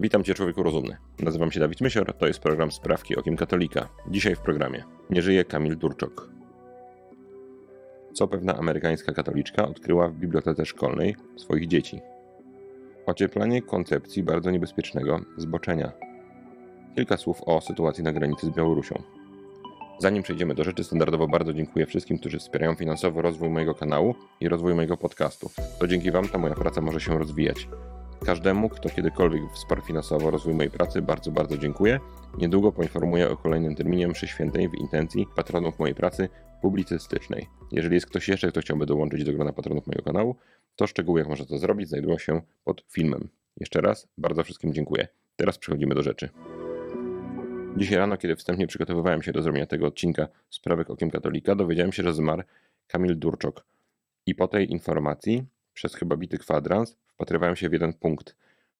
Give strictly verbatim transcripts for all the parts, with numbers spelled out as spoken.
Witam Cię, człowieku rozumny. Nazywam się Dawid Mysior, to jest program Sprawki okiem katolika. Dzisiaj w programie nie żyje Kamil Durczok. Co pewna amerykańska katoliczka odkryła w bibliotece szkolnej swoich dzieci. Ocieplanie koncepcji bardzo niebezpiecznego zboczenia. Kilka słów o sytuacji na granicy z Białorusią. Zanim przejdziemy do rzeczy, standardowo bardzo dziękuję wszystkim, którzy wspierają finansowo rozwój mojego kanału i rozwój mojego podcastu. To dzięki Wam ta moja praca może się rozwijać. Każdemu, kto kiedykolwiek wsparł finansowo rozwój mojej pracy, bardzo, bardzo dziękuję. Niedługo poinformuję o kolejnym terminie mszy świętej w intencji patronów mojej pracy publicystycznej. Jeżeli jest ktoś jeszcze, kto chciałby dołączyć do grona patronów mojego kanału, to szczegóły, jak można to zrobić, znajdują się pod filmem. Jeszcze raz bardzo wszystkim dziękuję. Teraz przechodzimy do rzeczy. Dzisiaj rano, kiedy wstępnie przygotowywałem się do zrobienia tego odcinka Sprawek okiem katolika, dowiedziałem się, że zmarł Kamil Durczok. I po tej informacji, przez chyba bity kwadrans, wpatrywałem się w jeden punkt.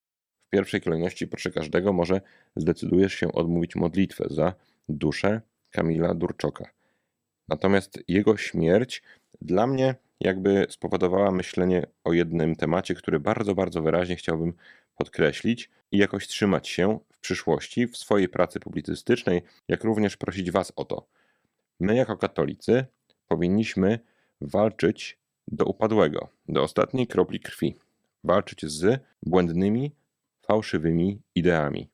W pierwszej kolejności proszę każdego, może zdecydujesz się odmówić modlitwę za duszę Kamila Durczoka. Natomiast jego śmierć dla mnie jakby spowodowała myślenie o jednym temacie, który bardzo, bardzo wyraźnie chciałbym podkreślić i jakoś trzymać się w przyszłości w swojej pracy publicystycznej, jak również prosić Was o to. My jako katolicy powinniśmy walczyć do upadłego, do ostatniej kropli krwi. Walczyć z błędnymi, fałszywymi ideami.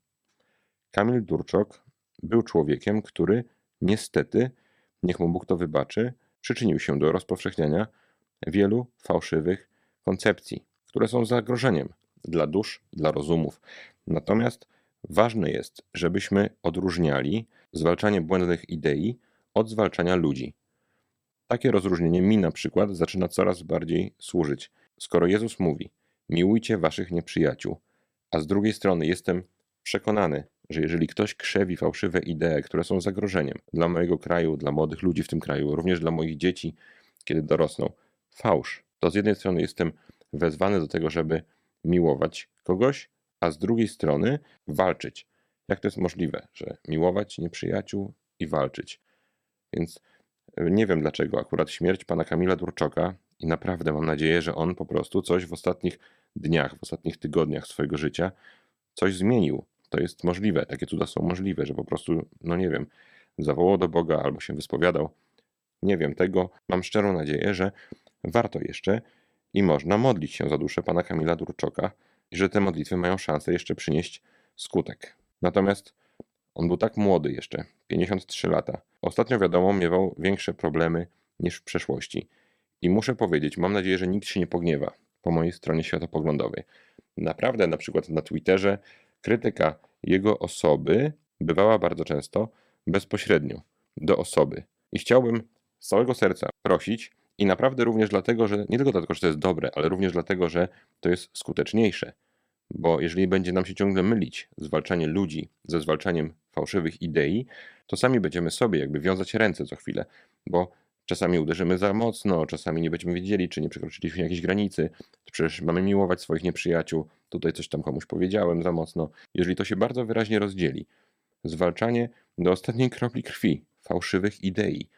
Kamil Durczok był człowiekiem, który niestety, niech mu Bóg to wybaczy, przyczynił się do rozpowszechniania wielu fałszywych koncepcji, które są zagrożeniem dla dusz, dla rozumów. Natomiast ważne jest, żebyśmy odróżniali zwalczanie błędnych idei od zwalczania ludzi. Takie rozróżnienie mi na przykład zaczyna coraz bardziej służyć. Skoro Jezus mówi: miłujcie waszych nieprzyjaciół, a z drugiej strony jestem przekonany, że jeżeli ktoś krzewi fałszywe idee, które są zagrożeniem dla mojego kraju, dla młodych ludzi w tym kraju, również dla moich dzieci, kiedy dorosną, fałsz, to z jednej strony jestem wezwany do tego, żeby miłować kogoś, a z drugiej strony walczyć. Jak to jest możliwe, że miłować nieprzyjaciół i walczyć? Więc nie wiem dlaczego akurat śmierć pana Kamila Durczoka i naprawdę mam nadzieję, że on po prostu coś w ostatnich dniach, w ostatnich tygodniach swojego życia coś zmienił. To jest możliwe, takie cuda są możliwe, że po prostu, no nie wiem, zawołał do Boga albo się wyspowiadał. Nie wiem tego. Mam szczerą nadzieję, że warto jeszcze i można modlić się za duszę pana Kamila Durczoka i że te modlitwy mają szansę jeszcze przynieść skutek. Natomiast on był tak młody jeszcze, pięćdziesiąt trzy lata. Ostatnio wiadomo, miewał większe problemy niż w przeszłości. I muszę powiedzieć, mam nadzieję, że nikt się nie pogniewa po mojej stronie światopoglądowej. Naprawdę na przykład na Twitterze krytyka jego osoby bywała bardzo często bezpośrednio do osoby. I chciałbym z całego serca prosić i naprawdę również dlatego, że nie tylko dlatego, że to jest dobre, ale również dlatego, że to jest skuteczniejsze. Bo jeżeli będzie nam się ciągle mylić zwalczanie ludzi ze zwalczaniem fałszywych idei, to sami będziemy sobie jakby wiązać ręce co chwilę, bo czasami uderzymy za mocno, czasami nie będziemy wiedzieli, czy nie przekroczyliśmy jakiejś granicy, to przecież mamy miłować swoich nieprzyjaciół, tutaj coś tam komuś powiedziałem za mocno. Jeżeli to się bardzo wyraźnie rozdzieli, zwalczanie do ostatniej kropli krwi fałszywych idei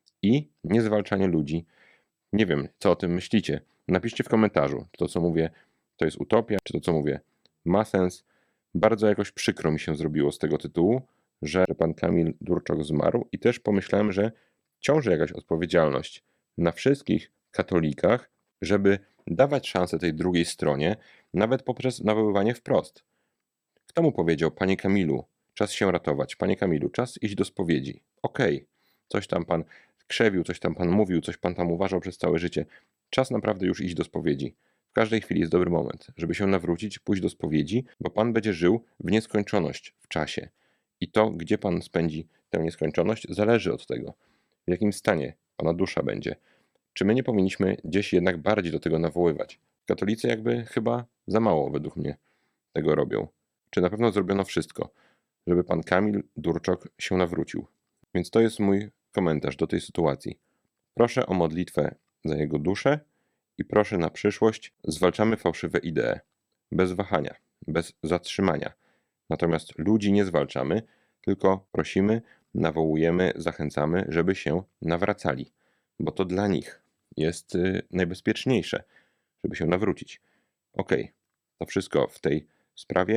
i niezwalczanie ludzi, nie wiem, co o tym myślicie. Napiszcie w komentarzu, czy to, co mówię, to jest utopia, czy to, co mówię, ma sens. Bardzo jakoś przykro mi się zrobiło z tego tytułu, że pan Kamil Durczok zmarł i też pomyślałem, że ciąży jakaś odpowiedzialność na wszystkich katolikach, żeby dawać szansę tej drugiej stronie, nawet poprzez nawoływanie wprost. Kto mu powiedział: panie Kamilu, czas się ratować, panie Kamilu, czas iść do spowiedzi. Okej, okay. Coś tam pan krzewił, coś tam pan mówił, coś pan tam uważał przez całe życie. Czas naprawdę już iść do spowiedzi. W każdej chwili jest dobry moment, żeby się nawrócić, pójść do spowiedzi, bo pan będzie żył w nieskończoność w czasie. I to, gdzie pan spędzi tę nieskończoność, zależy od tego, w jakim stanie pana dusza będzie. Czy my nie powinniśmy gdzieś jednak bardziej do tego nawoływać? Katolicy jakby chyba za mało według mnie tego robią. Czy na pewno zrobiono wszystko, żeby pan Kamil Durczok się nawrócił? Więc to jest mój komentarz do tej sytuacji. Proszę o modlitwę za jego duszę i proszę na przyszłość, zwalczamy fałszywe idee. Bez wahania, bez zatrzymania. Natomiast ludzi nie zwalczamy, tylko prosimy, nawołujemy, zachęcamy, żeby się nawracali. Bo to dla nich jest najbezpieczniejsze, żeby się nawrócić. Okej, to wszystko w tej sprawie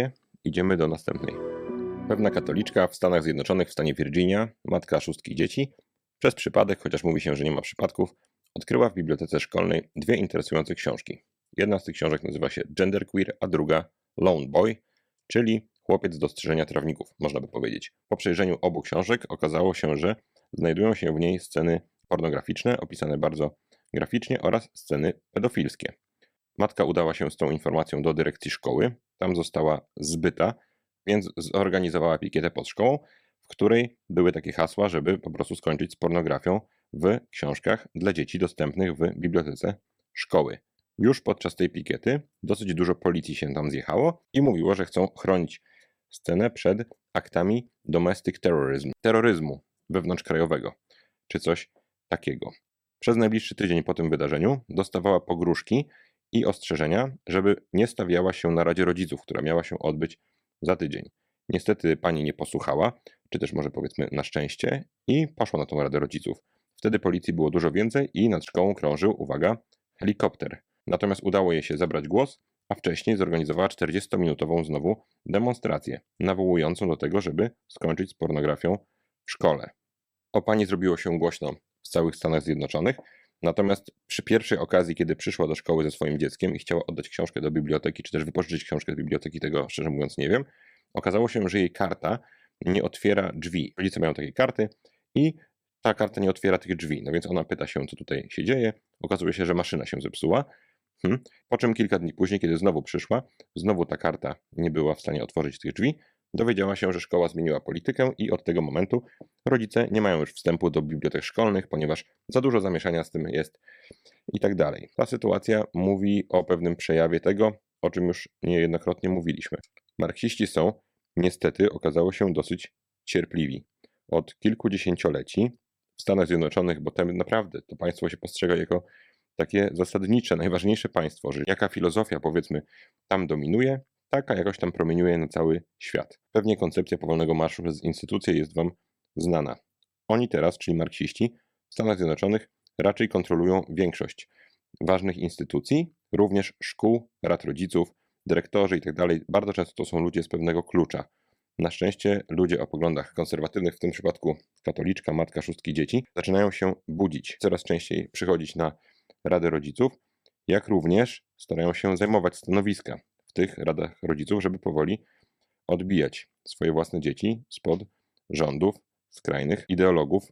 idziemy do następnej. Pewna katoliczka w Stanach Zjednoczonych, w stanie Virginia, matka szóstki dzieci, przez przypadek, chociaż mówi się, że nie ma przypadków, odkryła w bibliotece szkolnej dwie interesujące książki. Jedna z tych książek nazywa się Genderqueer, a druga Lone Boy, czyli Chłopiec do strzyżenia trawników, można by powiedzieć. Po przejrzeniu obu książek okazało się, że znajdują się w niej sceny pornograficzne, opisane bardzo graficznie, oraz sceny pedofilskie. Matka udała się z tą informacją do dyrekcji szkoły, tam została zbyta, więc zorganizowała pikietę pod szkołą, w której były takie hasła, żeby po prostu skończyć z pornografią w książkach dla dzieci dostępnych w bibliotece szkoły. Już podczas tej pikiety dosyć dużo policji się tam zjechało i mówiło, że chcą chronić scenę przed aktami domestic terrorism, terroryzmu wewnątrzkrajowego, czy coś takiego. Przez najbliższy tydzień po tym wydarzeniu dostawała pogróżki i ostrzeżenia, żeby nie stawiała się na Radzie Rodziców, która miała się odbyć za tydzień. Niestety pani nie posłuchała, czy też może powiedzmy na szczęście, i poszła na tą Radę Rodziców. Wtedy policji było dużo więcej i nad szkołą krążył, uwaga, helikopter. Natomiast udało jej się zabrać głos, a wcześniej zorganizowała czterdziestominutową znowu demonstrację, nawołującą do tego, żeby skończyć z pornografią w szkole. O pani zrobiło się głośno w całych Stanach Zjednoczonych, natomiast przy pierwszej okazji, kiedy przyszła do szkoły ze swoim dzieckiem i chciała oddać książkę do biblioteki, czy też wypożyczyć książkę z biblioteki, tego szczerze mówiąc nie wiem, okazało się, że jej karta nie otwiera drzwi. Rodzice mają takie karty i ta karta nie otwiera tych drzwi, no więc ona pyta się, co tutaj się dzieje. Okazuje się, że maszyna się zepsuła. Hmm. Po czym kilka dni później, kiedy znowu przyszła, znowu ta karta nie była w stanie otworzyć tych drzwi, dowiedziała się, że szkoła zmieniła politykę i od tego momentu rodzice nie mają już wstępu do bibliotek szkolnych, ponieważ za dużo zamieszania z tym jest i tak dalej. Ta sytuacja mówi o pewnym przejawie tego, o czym już niejednokrotnie mówiliśmy. Marksiści są, niestety, okazało się dosyć cierpliwi. Od kilkudziesięcioleci w Stanach Zjednoczonych, bo tam naprawdę to państwo się postrzega jako takie zasadnicze, najważniejsze państwo, że jaka filozofia, powiedzmy, tam dominuje, taka jakoś tam promieniuje na cały świat. Pewnie koncepcja powolnego marszu przez instytucje jest wam znana. Oni teraz, czyli marksiści, w Stanach Zjednoczonych raczej kontrolują większość ważnych instytucji, również szkół, rad rodziców, dyrektorzy itd. Bardzo często to są ludzie z pewnego klucza. Na szczęście ludzie o poglądach konserwatywnych, w tym przypadku katoliczka, matka szóstki dzieci, zaczynają się budzić. Coraz częściej przychodzić na Radę Rodziców, jak również starają się zajmować stanowiska w tych radach rodziców, żeby powoli odbijać swoje własne dzieci spod rządów skrajnych ideologów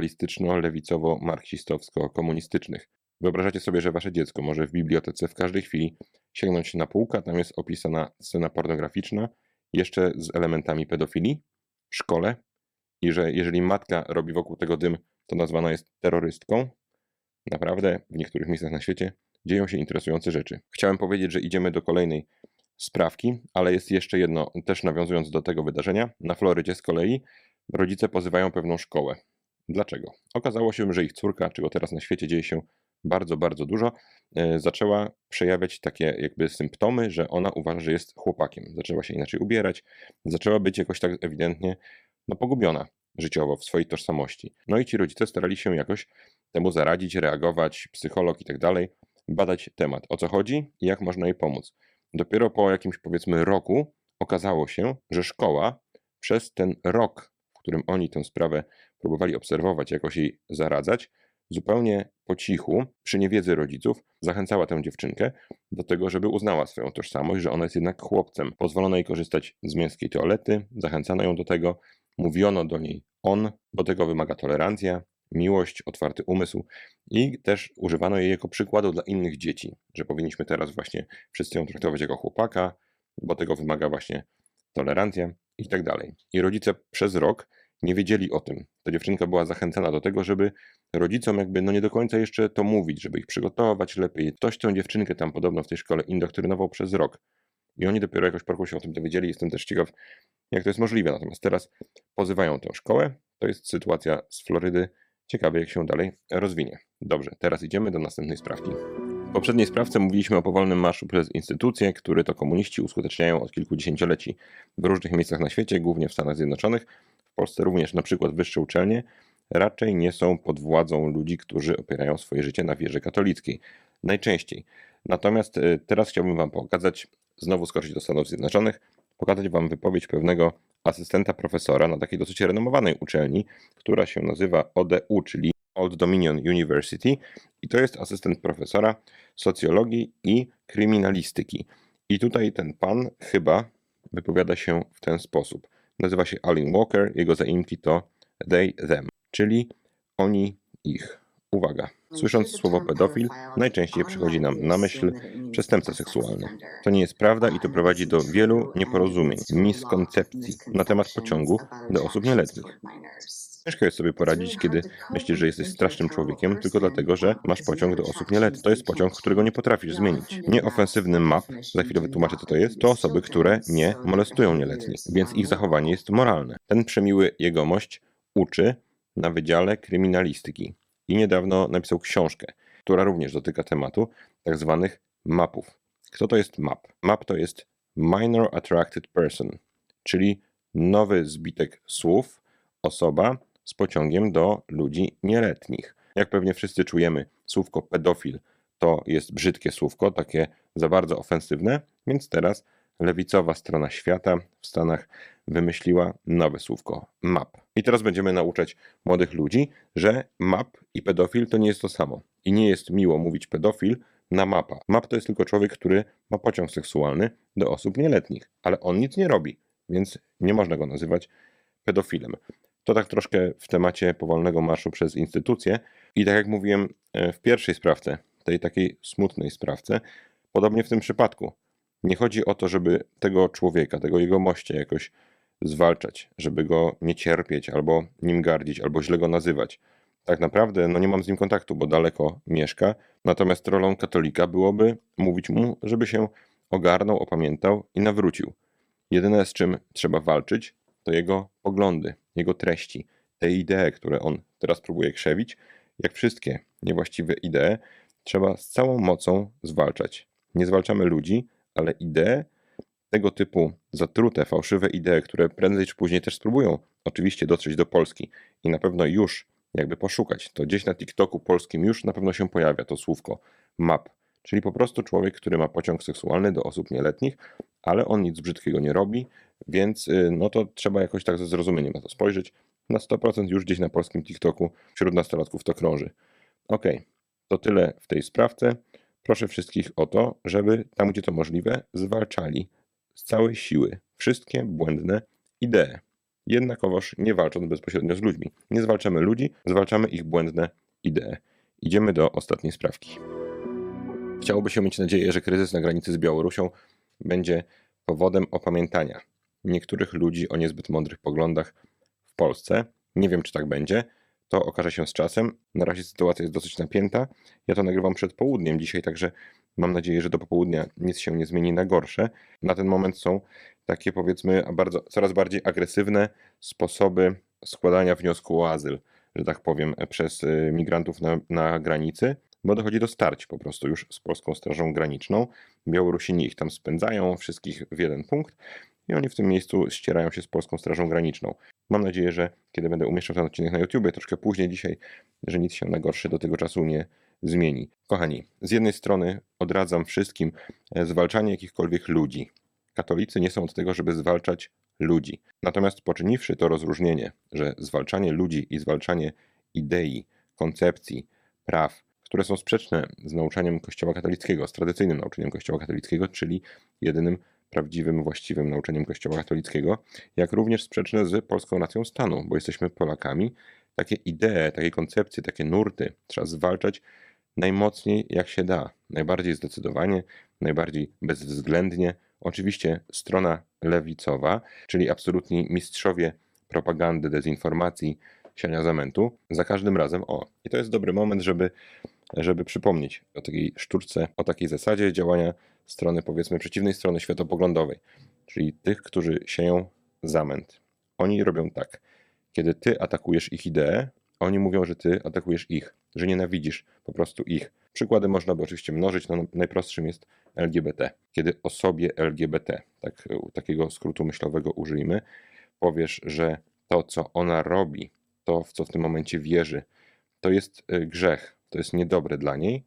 globalistyczno-lewicowo-marksistowsko-komunistycznych. Wyobrażacie sobie, że wasze dziecko może w bibliotece w każdej chwili sięgnąć na półkę, tam jest opisana scena pornograficzna, jeszcze z elementami pedofilii w szkole, i że jeżeli matka robi wokół tego dym, to nazwana jest terrorystką. Naprawdę w niektórych miejscach na świecie dzieją się interesujące rzeczy. Chciałem powiedzieć, że idziemy do kolejnej sprawki, ale jest jeszcze jedno, też nawiązując do tego wydarzenia. Na Florydzie z kolei rodzice pozywają pewną szkołę. Dlaczego? Okazało się, że ich córka, czego teraz na świecie dzieje się bardzo, bardzo dużo, yy, zaczęła przejawiać takie jakby symptomy, że ona uważa, że jest chłopakiem. Zaczęła się inaczej ubierać, zaczęła być jakoś tak ewidentnie no, pogubiona życiowo w swojej tożsamości. No i ci rodzice starali się jakoś temu zaradzić, reagować, psycholog i tak dalej, badać temat, o co chodzi i jak można jej pomóc. Dopiero po jakimś, powiedzmy, roku okazało się, że szkoła przez ten rok, w którym oni tę sprawę próbowali obserwować, jakoś jej zaradzać, zupełnie po cichu, przy niewiedzy rodziców, zachęcała tę dziewczynkę do tego, żeby uznała swoją tożsamość, że ona jest jednak chłopcem. Pozwolono jej korzystać z męskiej toalety, zachęcano ją do tego, mówiono do niej on, bo tego wymaga tolerancja, miłość, otwarty umysł, i też używano jej jako przykładu dla innych dzieci, że powinniśmy teraz właśnie wszyscy ją traktować jako chłopaka, bo tego wymaga właśnie tolerancja i tak dalej. I rodzice przez rok nie wiedzieli o tym. Ta dziewczynka była zachęcana do tego, żeby rodzicom jakby no nie do końca jeszcze to mówić, żeby ich przygotować lepiej. Ktoś tę dziewczynkę tam podobno w tej szkole indoktrynował przez rok. I oni dopiero jakoś po roku się o tym dowiedzieli. Jestem też ciekaw, jak to jest możliwe. Natomiast teraz pozywają tę szkołę. To jest sytuacja z Florydy. Ciekawe, jak się dalej rozwinie. Dobrze, teraz idziemy do następnej sprawki. W poprzedniej sprawce mówiliśmy o powolnym marszu przez instytucje, który to komuniści uskuteczniają od kilkudziesięcioleci w różnych miejscach na świecie, głównie w Stanach Zjednoczonych. W Polsce również na przykład wyższe uczelnie raczej nie są pod władzą ludzi, którzy opierają swoje życie na wierze katolickiej. Najczęściej. Natomiast teraz chciałbym wam pokazać, znowu skoczyć do Stanów Zjednoczonych, pokazać wam wypowiedź pewnego asystenta profesora na takiej dosyć renomowanej uczelni, która się nazywa O D U, czyli Old Dominion University, i to jest asystent profesora socjologii i kryminalistyki. I tutaj ten pan chyba wypowiada się w ten sposób. Nazywa się Alan Walker, jego zaimki to they, them, czyli oni, ich. Uwaga, słysząc słowo pedofil, najczęściej przychodzi nam na myśl przestępca seksualny. To nie jest prawda i to prowadzi do wielu nieporozumień, miskoncepcji na temat pociągu do osób nieletnich. Ciężko jest sobie poradzić, kiedy myślisz, że jesteś strasznym człowiekiem, tylko dlatego, że masz pociąg do osób nieletnich. To jest pociąg, którego nie potrafisz zmienić. Nieofensywny map, za chwilę wytłumaczę, co to jest, to osoby, które nie molestują nieletnich, więc ich zachowanie jest moralne. Ten przemiły jegomość uczy na Wydziale Kryminalistyki i niedawno napisał książkę, która również dotyka tematu tak zwanych mapów. Kto to jest map? Map to jest Minor Attracted Person, czyli nowy zbitek słów, osoba z pociągiem do ludzi nieletnich. Jak pewnie wszyscy czujemy, słówko pedofil to jest brzydkie słówko, takie za bardzo ofensywne, więc teraz lewicowa strona świata w Stanach wymyśliła nowe słówko map. I teraz będziemy nauczać młodych ludzi, że map i pedofil to nie jest to samo. I nie jest miło mówić pedofil na mapa. Map to jest tylko człowiek, który ma pociąg seksualny do osób nieletnich, ale on nic nie robi, więc nie można go nazywać pedofilem. To tak troszkę w temacie powolnego marszu przez instytucje i tak jak mówiłem w pierwszej sprawce, tej takiej smutnej sprawce, podobnie w tym przypadku. Nie chodzi o to, żeby tego człowieka, tego jegomościa jakoś zwalczać, żeby go nie cierpieć, albo nim gardzić, albo źle go nazywać. Tak naprawdę no nie mam z nim kontaktu, bo daleko mieszka, natomiast rolą katolika byłoby mówić mu, żeby się ogarnął, opamiętał i nawrócił. Jedyne, z czym trzeba walczyć, to jego poglądy, jego treści, te idee, które on teraz próbuje krzewić. Jak wszystkie niewłaściwe idee, trzeba z całą mocą zwalczać. Nie zwalczamy ludzi, ale idee, tego typu zatrute, fałszywe idee, które prędzej czy później też spróbują oczywiście dotrzeć do Polski i na pewno już jakby poszukać, to gdzieś na TikToku polskim już na pewno się pojawia to słówko map, czyli po prostu człowiek, który ma pociąg seksualny do osób nieletnich, ale on nic brzydkiego nie robi, więc no to trzeba jakoś tak ze zrozumieniem na to spojrzeć. Na sto procent już gdzieś na polskim TikToku wśród nastolatków to krąży. Okej, okay, to tyle w tej sprawce. Proszę wszystkich o to, żeby tam, gdzie to możliwe, zwalczali z całej siły wszystkie błędne idee. Jednakowoż nie walcząc bezpośrednio z ludźmi. Nie zwalczamy ludzi, zwalczamy ich błędne idee. Idziemy do ostatniej sprawki. Chciałoby się mieć nadzieję, że kryzys na granicy z Białorusią będzie powodem opamiętania niektórych ludzi o niezbyt mądrych poglądach w Polsce. Nie wiem, czy tak będzie. To okaże się z czasem. Na razie sytuacja jest dosyć napięta. Ja to nagrywam przed południem dzisiaj, także mam nadzieję, że do popołudnia nic się nie zmieni na gorsze. Na ten moment są takie, powiedzmy, bardzo, coraz bardziej agresywne sposoby składania wniosku o azyl, że tak powiem, przez migrantów na, na granicy, bo dochodzi do starć po prostu już z polską Strażą Graniczną. Białorusini ich tam spędzają, wszystkich w jeden punkt i oni w tym miejscu ścierają się z polską Strażą Graniczną. Mam nadzieję, że kiedy będę umieszczał ten odcinek na YouTubie, troszkę później dzisiaj, że nic się na gorsze do tego czasu nie zmieni. Kochani, z jednej strony odradzam wszystkim zwalczanie jakichkolwiek ludzi. Katolicy nie są od tego, żeby zwalczać ludzi. Natomiast poczyniwszy to rozróżnienie, że zwalczanie ludzi i zwalczanie idei, koncepcji, praw, które są sprzeczne z nauczaniem Kościoła katolickiego, z tradycyjnym nauczeniem Kościoła katolickiego, czyli jedynym prawdziwym, właściwym nauczeniem Kościoła katolickiego, jak również sprzeczne z polską racją stanu, bo jesteśmy Polakami. Takie idee, takie koncepcje, takie nurty trzeba zwalczać najmocniej jak się da, najbardziej zdecydowanie, najbardziej bezwzględnie. Oczywiście strona lewicowa, czyli absolutni mistrzowie propagandy, dezinformacji, siania zamętu, za każdym razem o. I to jest dobry moment, żeby, żeby przypomnieć o takiej sztuczce, o takiej zasadzie działania strony, powiedzmy, przeciwnej strony światopoglądowej, czyli tych, którzy sieją zamęt. Oni robią tak, kiedy ty atakujesz ich ideę, oni mówią, że ty atakujesz ich, że nienawidzisz po prostu ich. Przykłady można by oczywiście mnożyć, no najprostszym jest L G B T. Kiedy osobie L G B T, tak, takiego skrótu myślowego użyjmy, powiesz, że to, co ona robi, to, w co w tym momencie wierzy, to jest grzech, to jest niedobre dla niej,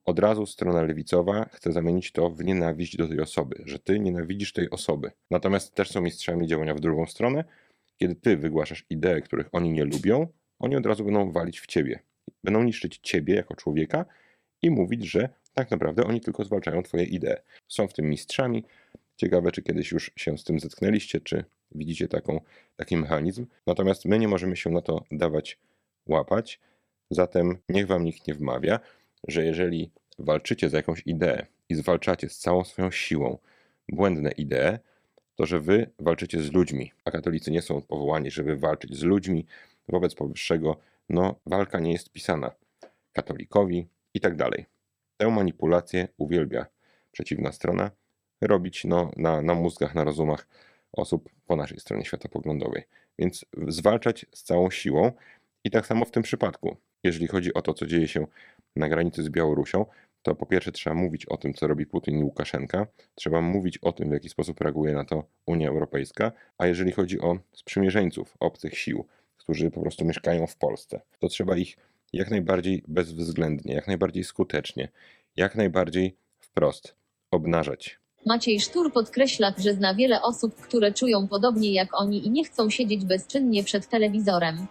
Od razu strona lewicowa chce zamienić to w nienawiść do tej osoby, że ty nienawidzisz tej osoby. Natomiast też są mistrzami działania w drugą stronę. Kiedy ty wygłaszasz idee, których oni nie lubią, oni od razu będą walić w ciebie. Będą niszczyć ciebie jako człowieka i mówić, że tak naprawdę oni tylko zwalczają twoje idee. Są w tym mistrzami. Ciekawe, czy kiedyś już się z tym zetknęliście, czy widzicie taką, taki mechanizm. Natomiast my nie możemy się na to dawać łapać. Zatem niech wam nikt nie wmawia, że jeżeli walczycie za jakąś ideę i zwalczacie z całą swoją siłą błędne idee, to że wy walczycie z ludźmi, a katolicy nie są powołani, żeby walczyć z ludźmi. Wobec powyższego, no, walka nie jest pisana katolikowi i tak dalej. Tę manipulację uwielbia przeciwna strona robić no, na, na mózgach, na rozumach osób po naszej stronie światopoglądowej. Więc zwalczać z całą siłą i tak samo w tym przypadku. Jeżeli chodzi o to, co dzieje się na granicy z Białorusią, to po pierwsze trzeba mówić o tym, co robi Putin i Łukaszenka, trzeba mówić o tym, w jaki sposób reaguje na to Unia Europejska, a jeżeli chodzi o sprzymierzeńców obcych sił, którzy po prostu mieszkają w Polsce, to trzeba ich jak najbardziej bezwzględnie, jak najbardziej skutecznie, jak najbardziej wprost obnażać. Maciej Sztur podkreśla, że zna wiele osób, które czują podobnie jak oni i nie chcą siedzieć bezczynnie przed telewizorem.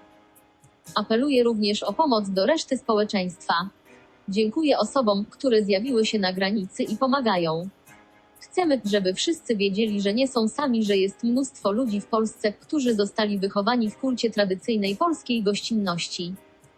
Apeluje również o pomoc do reszty społeczeństwa. Dziękuję osobom, które zjawiły się na granicy i pomagają. Chcemy, żeby wszyscy wiedzieli, że nie są sami, że jest mnóstwo ludzi w Polsce, którzy zostali wychowani w kulcie tradycyjnej polskiej gościnności.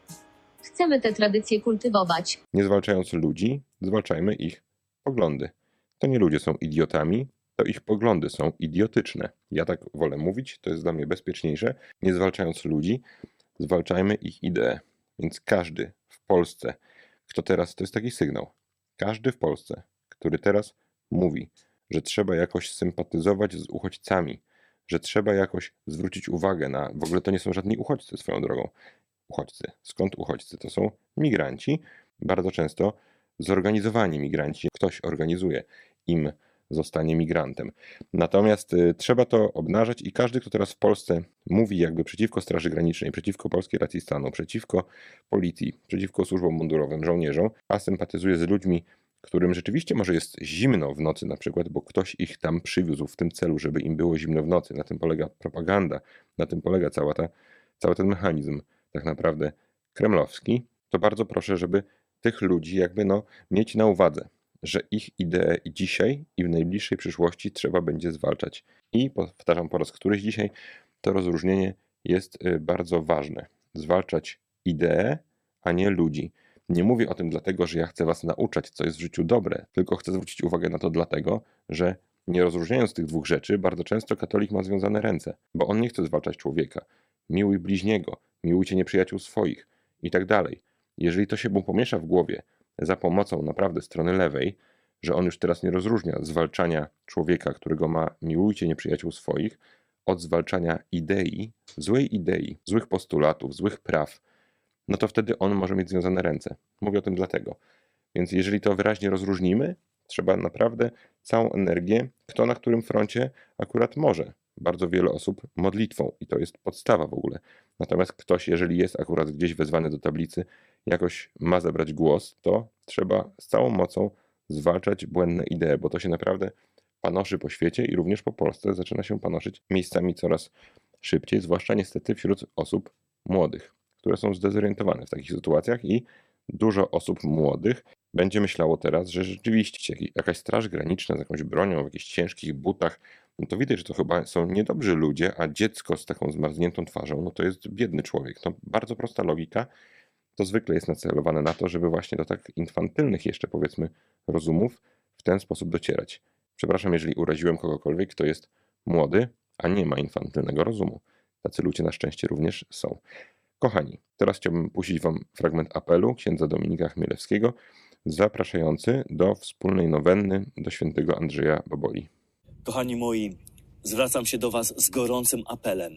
Chcemy te tradycje kultywować. Nie zwalczając ludzi, zwalczajmy ich poglądy. To nie ludzie są idiotami, to ich poglądy są idiotyczne. Ja tak wolę mówić, to jest dla mnie bezpieczniejsze. Nie zwalczając ludzi, zwalczajmy ich idee. Więc każdy w Polsce, kto teraz, to jest taki sygnał, każdy w Polsce, który teraz mówi, że trzeba jakoś sympatyzować z uchodźcami, że trzeba jakoś zwrócić uwagę na, w ogóle to nie są żadni uchodźcy swoją drogą. Uchodźcy. Skąd uchodźcy? To są migranci, bardzo często zorganizowani migranci. Ktoś organizuje im zostanie migrantem. Natomiast y, trzeba to obnażać i każdy, kto teraz w Polsce mówi jakby przeciwko Straży Granicznej, przeciwko polskiej racji stanu, przeciwko policji, przeciwko służbom mundurowym, żołnierzom, a sympatyzuje z ludźmi, którym rzeczywiście może jest zimno w nocy na przykład, bo ktoś ich tam przywiózł w tym celu, żeby im było zimno w nocy. Na tym polega propaganda, na tym polega cała ta, cały ten mechanizm tak naprawdę kremlowski. To bardzo proszę, żeby tych ludzi jakby no mieć na uwadze, że ich idee dzisiaj i w najbliższej przyszłości trzeba będzie zwalczać. I powtarzam po raz któryś dzisiaj, to rozróżnienie jest bardzo ważne. Zwalczać idee, a nie ludzi. Nie mówię o tym dlatego, że ja chcę was nauczać, co jest w życiu dobre, tylko chcę zwrócić uwagę na to dlatego, że nie rozróżniając tych dwóch rzeczy, bardzo często katolik ma związane ręce, bo on nie chce zwalczać człowieka. Miłuj bliźniego, miłujcie nieprzyjaciół swoich i tak dalej. Jeżeli to się mu pomiesza w głowie za pomocą naprawdę strony lewej, że on już teraz nie rozróżnia zwalczania człowieka, którego ma miłujcie nieprzyjaciół swoich, od zwalczania idei, złej idei, złych postulatów, złych praw, no to wtedy on może mieć związane ręce. Mówię o tym dlatego. Więc jeżeli to wyraźnie rozróżnimy, trzeba naprawdę całą energię, kto na którym froncie akurat może. Bardzo wiele osób modlitwą i to jest podstawa w ogóle. Natomiast ktoś, jeżeli jest akurat gdzieś wezwany do tablicy, jakoś ma zabrać głos, to trzeba z całą mocą zwalczać błędne idee, bo to się naprawdę panoszy po świecie i również po Polsce zaczyna się panoszyć miejscami coraz szybciej, zwłaszcza niestety wśród osób młodych, które są zdezorientowane w takich sytuacjach i dużo osób młodych będzie myślało teraz, że rzeczywiście jakaś straż graniczna z jakąś bronią, w jakichś ciężkich butach, no to widać, że to chyba są niedobrzy ludzie, a dziecko z taką zmarzniętą twarzą, no to jest biedny człowiek. No bardzo prosta logika, to zwykle jest nacelowane na to, żeby właśnie do tak infantylnych jeszcze powiedzmy rozumów w ten sposób docierać. Przepraszam, jeżeli uraziłem kogokolwiek, kto jest młody, a nie ma infantylnego rozumu. Tacy ludzie na szczęście również są. Kochani, teraz chciałbym puścić wam fragment apelu księdza Dominika Chmielewskiego, zapraszający do wspólnej nowenny do świętego Andrzeja Boboli. Kochani moi, zwracam się do was z gorącym apelem.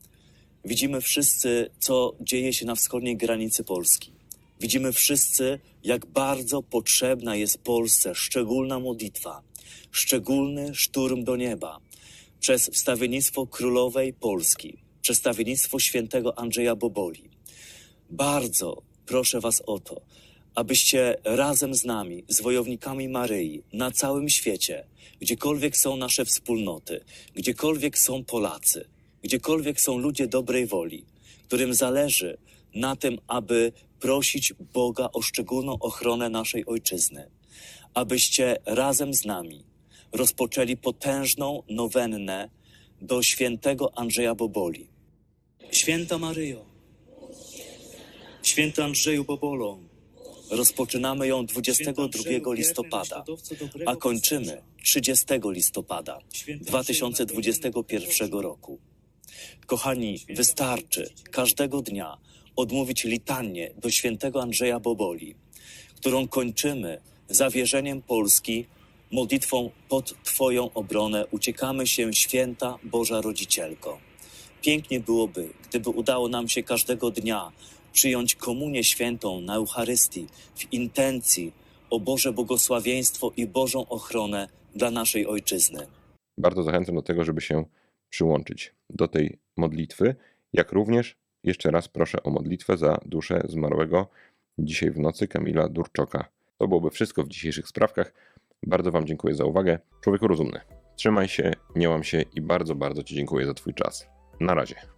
Widzimy wszyscy, co dzieje się na wschodniej granicy Polski. Widzimy wszyscy, jak bardzo potrzebna jest Polsce szczególna modlitwa, szczególny szturm do nieba przez wstawiennictwo Królowej Polski, przez wstawiennictwo świętego Andrzeja Boboli. Bardzo proszę was o to, abyście razem z nami, z wojownikami Maryi, na całym świecie, gdziekolwiek są nasze wspólnoty, gdziekolwiek są Polacy, gdziekolwiek są ludzie dobrej woli, którym zależy na tym, aby prosić Boga o szczególną ochronę naszej ojczyzny, abyście razem z nami rozpoczęli potężną nowennę do świętego Andrzeja Boboli. Święta Maryjo, święty Andrzeju Bobolo, rozpoczynamy ją dwudziestego drugiego listopada, a kończymy trzydziestego listopada dwa tysiące dwudziestego pierwszego roku. Kochani, wystarczy każdego dnia odmówić litanię do świętego Andrzeja Boboli, którą kończymy zawierzeniem Polski modlitwą pod Twoją obronę uciekamy się, święta Boża Rodzicielko. Pięknie byłoby, gdyby udało nam się każdego dnia przyjąć komunię świętą na Eucharystii w intencji o Boże błogosławieństwo i Bożą ochronę dla naszej ojczyzny. Bardzo zachęcam do tego, żeby się przyłączyć do tej modlitwy, jak również jeszcze raz proszę o modlitwę za duszę zmarłego dzisiaj w nocy Kamila Durczoka. To byłoby wszystko w dzisiejszych sprawkach. Bardzo Wam dziękuję za uwagę. Człowieku rozumny, trzymaj się, nie łam się i bardzo, bardzo Ci dziękuję za Twój czas. Na razie.